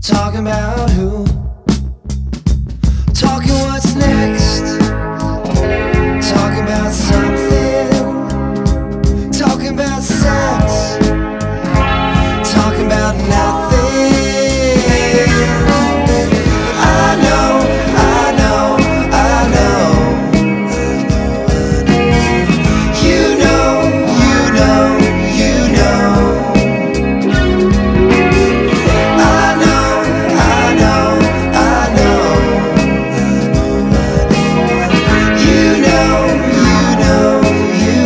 Talking about who? Talking what's next? Talking about something? Talking about sex? Talking about nothing? I know, I know, I know. You know, you know, you know. I know, I know, I know. You know, you know, you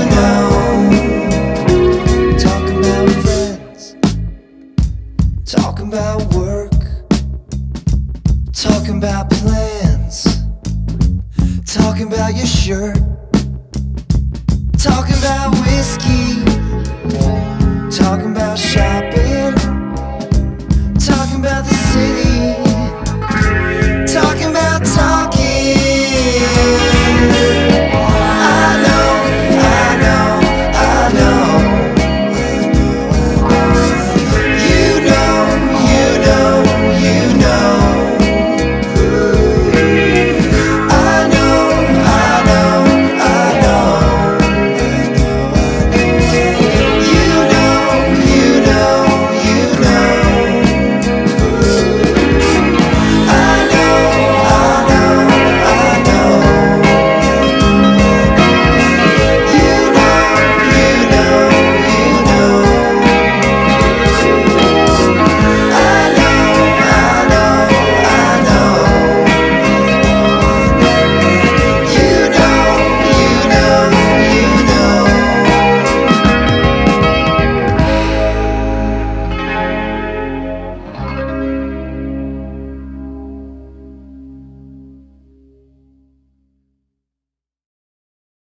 know. Talking about friends. Talking about work. Talking about plans. Talking about your shirt. Talking about whiskey. Talking about shopping.